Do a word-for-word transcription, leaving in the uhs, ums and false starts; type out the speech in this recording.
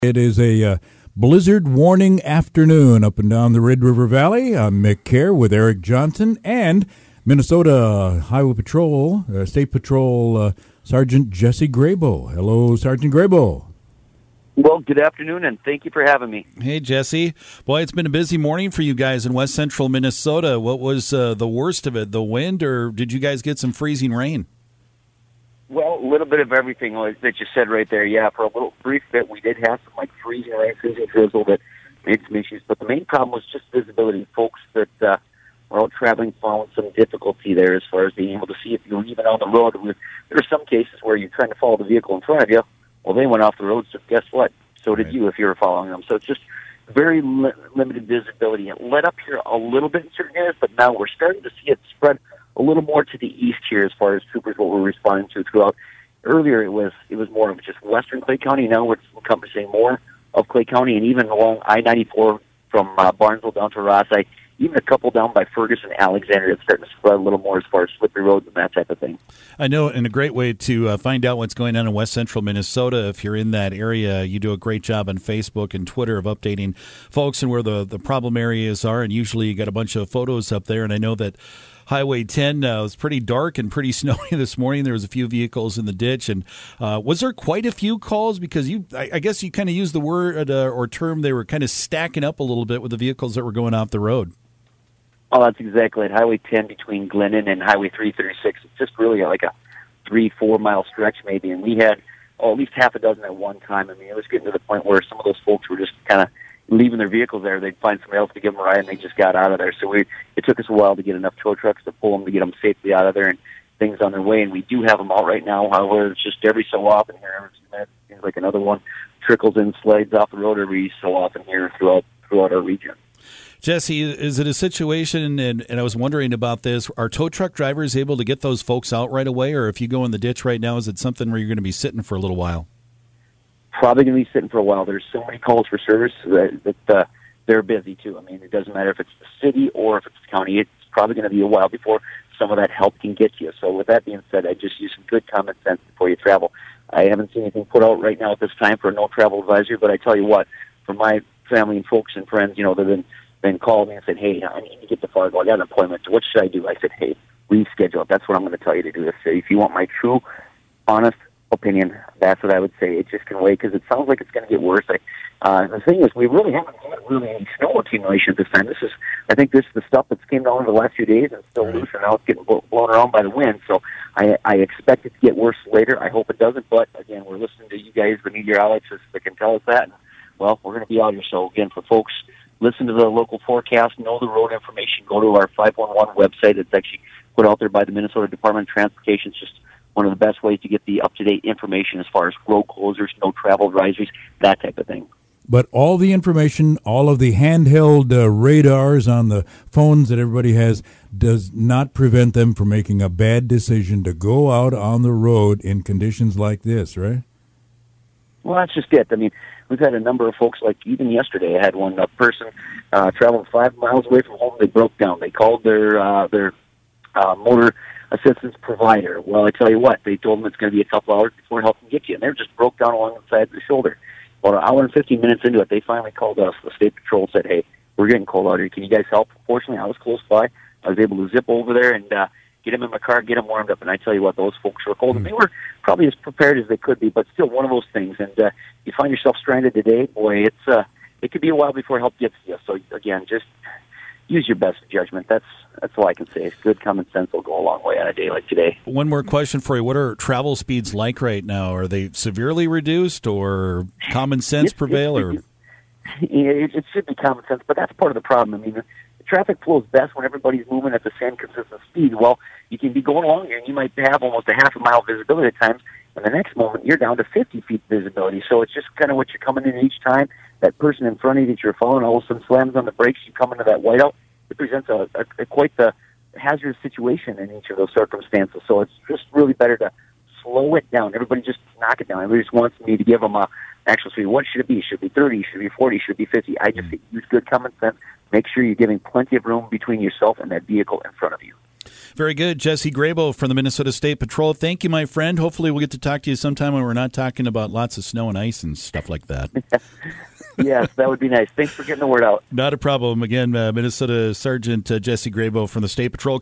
It is a uh, blizzard warning afternoon up and down the Red River Valley. I'm Mick Kerr with Eric Johnson and Minnesota Highway Patrol, uh, State Patrol uh, Sergeant Jesse Graybo. Hello, Sergeant Graybo. Well, good afternoon, and thank you for having me. Hey, Jesse. Boy, it's been a busy morning for you guys in west central Minnesota. What was uh, the worst of it, the wind, or did you guys get some freezing rain? Well, a little bit of everything that you said right there. Yeah, for a little brief bit, we did have some like freezing rain, freezing drizzle that made some issues. But the main problem was just visibility. Folks that uh, were out traveling found some difficulty there as far as being able to see if you were even on the road. There were some cases where you're trying to follow the vehicle in front of you. Well, they went off the road, so guess what? So did right. you if you were following them. So it's just very li- limited visibility. It let up here a little bit in certain areas, but now we're starting to see it spread a little more to the east here as far as troopers, what we're responding to throughout. Earlier it was it was more of just western Clay County. Now we're encompassing more of Clay County, and even along I ninety-four from uh, Barnesville down to Rossite, even a couple down by Ferguson, Alexandria. It's starting to spread a little more as far as slippery roads and that type of thing. I know, and a great way to uh, find out what's going on in west central Minnesota, if you're in that area, you do a great job on Facebook and Twitter of updating folks and where the, the problem areas are, and usually you got a bunch of photos up there, and I know that Highway ten uh, was pretty dark and pretty snowy this morning. There was a few vehicles in the ditch, and uh, was there quite a few calls? Because you, I, I guess you kind of used the word uh, or term, they were kind of stacking up a little bit with the vehicles that were going off the road. Oh, that's exactly it. Highway ten between Glennon and Highway three thirty-six. It's just really like a three, four mile stretch maybe, and we had oh, at least half a dozen at one time. I mean, it was getting to the point where some of those folks were just kind of leaving their vehicles there. They'd find somebody else to give them a ride, and they just got out of there. So we, it took us a while to get enough tow trucks to pull them to get them safely out of there and things on their way. And we do have them out right now. However, it's just every so often here, it seems like another one trickles in, slides off the road every so often here throughout throughout our region. Jesse, is it a situation, and, and I was wondering about this, are tow truck drivers able to get those folks out right away, or if you go in the ditch right now, is it something where you're going to be sitting for a little while? Probably going to be sitting for a while. There's so many calls for service that, that uh, they're busy, too. I mean, it doesn't matter if it's the city or if it's the county. It's probably going to be a while before some of that help can get you. So with that being said, I just use some good common sense before you travel. I haven't seen anything put out right now at this time for a no-travel advisory, but I tell you what, for my family and folks and friends, you know, they've been then called me and said, hey, I need to get to Fargo. I got an appointment. What should I do? I said, hey, reschedule it. That's what I'm going to tell you to do. If you want my true, honest opinion, that's what I would say. It just can wait because it sounds like it's going to get worse. I, uh, the thing is, we really haven't had really any snow accumulation this time. This is, I think this is the stuff that's came down over the last few days and it's still loose, and now it's getting blown around by the wind. So I, I expect it to get worse later. I hope it doesn't. But, again, we're listening to you guys, the meteorologists that can tell us that. And, well, we're going to be out here. So, again, for folks, listen to the local forecast, know the road information, go to our five one one website. It's actually put out there by the Minnesota Department of Transportation. It's just one of the best ways to get the up-to-date information as far as road closures, no travel advisories, that type of thing. But all the information, all of the handheld uh, radars on the phones that everybody has does not prevent them from making a bad decision to go out on the road in conditions like this, right? Well, that's just it. I mean, we've had a number of folks, like even yesterday, I had one uh, person uh, traveling five miles away from home. They broke down. They called their uh, their uh, motor assistance provider. Well, I tell you what, they told them it's going to be a couple hours before help can get you, and they just broke down along the side of the shoulder. About an hour and fifteen minutes into it, they finally called us. The state patrol said, hey, we're getting cold out here. Can you guys help? Fortunately, I was close by. I was able to zip over there and uh, get them in my car, get them warmed up. And I tell you what, those folks were cold. And they were probably as prepared as they could be, but still one of those things. And uh, you find yourself stranded today, boy, it's uh, it could be a while before help gets to you. So, again, just use your best judgment. That's that's all I can say. Good common sense will go a long way on a day like today. One more question for you. What are travel speeds like right now? Are they severely reduced or common sense it, prevail? It, or it, it, it should be common sense, but that's part of the problem. I mean, the, the traffic flows best when everybody's moving at the same consistent speed. Well, you can be going along here, and you might have almost a half a mile visibility at times, and the next moment you're down to fifty feet visibility. So it's just kind of what you're coming in each time. That person in front of you that you're following all of a sudden slams on the brakes, you come into that whiteout. It presents a, a, a quite the hazardous situation in each of those circumstances. So it's just really better to slow it down. Everybody just knock it down. Everybody just wants me to give them a actual speed. What should it be? Should it be thirty? Should it be forty? Should it be fifty? I just use good common sense. Make sure you're giving plenty of room between yourself and that vehicle in front of you. Very good. Jesse Graybo from the Minnesota State Patrol. Thank you, my friend. Hopefully we'll get to talk to you sometime when we're not talking about lots of snow and ice and stuff like that. Yes, that would be nice. Thanks for getting the word out. Not a problem. Again, uh, Minnesota Sergeant uh, Jesse Graybo from the State Patrol.